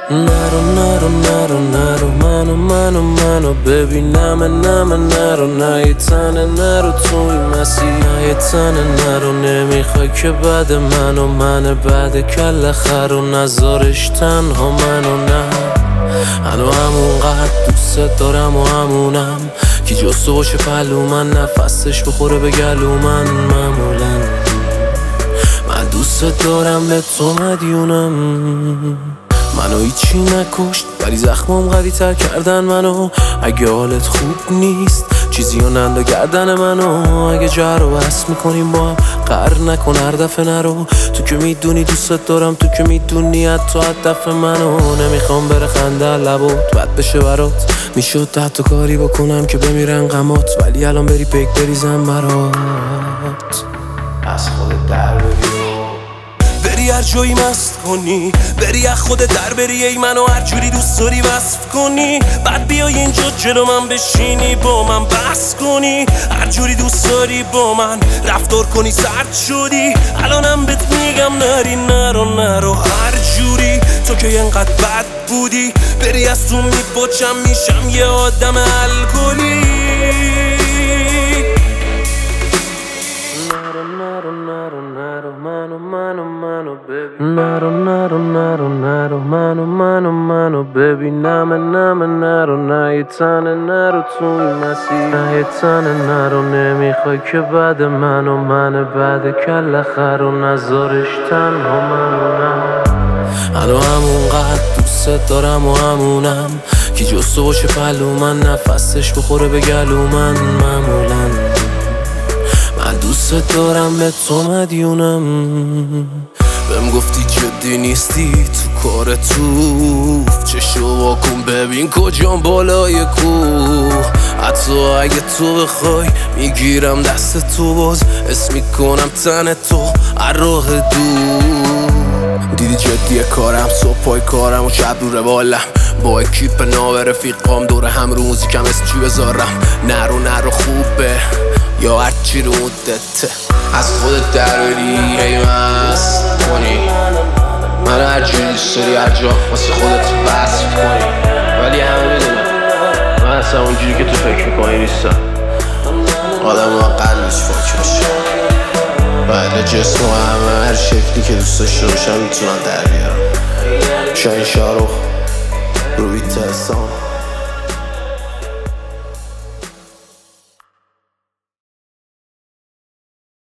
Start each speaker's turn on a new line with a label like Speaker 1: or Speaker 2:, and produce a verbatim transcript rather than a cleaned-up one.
Speaker 1: نرو نرو نرو نرو منو منو منو ببینم نم نرو نه یه تنه نرو تو این مسیر نه یه تنه نرو نمیخوای که بعد منو من بعد کل خرو نذارش تنها منو نه هنو همونقدر دوست دارم و همونم کی جز تو باشه پلو من نفسش بخوره به گلو من معمولا من دوست دارم به تو مدیونم منو هیچی نکشت ولی زخمام قوی تر کردن منو اگه حالت خوب نیست چیزی رو ننده گردن منو اگه جر رو بس میکنیم با هم قهر نکن هر دفعه نرو تو که میدونی دوست دارم تو که میدونی حتی هدف منو نمیخوام بره خنده لبات بد بشه برات میشد حتی کاری بکنم که بمیرن غمات ولی الان بری پیک بریزم برات از خودت در بری بری هر جایی مست کنی بری از خودت در بری ای منو هر جوری دوست داری وصف کنی بعد بیای اینجا جلو من بشینی با من بحث کنی هر جوری دوست داری با من رفتار کنی سرد شدی الانم بهت میگم نری نرو نرو هر جوری تو که انقدر بد بودی بری از تو میپاچم میشم یه آدم الکلی نرو نرو نرو منو منو منو ببین نرو نرو نرو نرو منو منو منو ببینم نم نرو نه یه تنه نرو تو این مسیر نه یه تنه نرو نمیخوای که بعد منو من بعد کل خرو نذارش تنها منو نه هنو همونقدر دوست دارم و همونم کی جز تو باشه پلو من نفسش بخوره به گلو من معمولا من دوست دارم به تو مدیونم بهم گفتی جدی نیستی تو کار توف چشو واکن ببین کجام بالای کوه حتی اگه تو بخوای میگیرم دست تو باز اسم میکنم تن تو هر راه دور دیدی جدیه کارم صبح پای کارم و شب رو روالم با اکیپ ناو رفیقام دور هم رو موزیکم اسم چی بذارم نرو نرو خوبه یا هرچی رو مدته از خودت در بری هی مست کنی من هر جوری دوست داری هر جا واسه خودت وصف کنی ولی همه میدونم من اصلا اونجوری که تو فکر میکنی نیستم آدم با قلبش فکر میشه بله جسم و همه هر شکلی که دوست داشته باشم میتونم در بیارم شاین شاروخ روی تهسان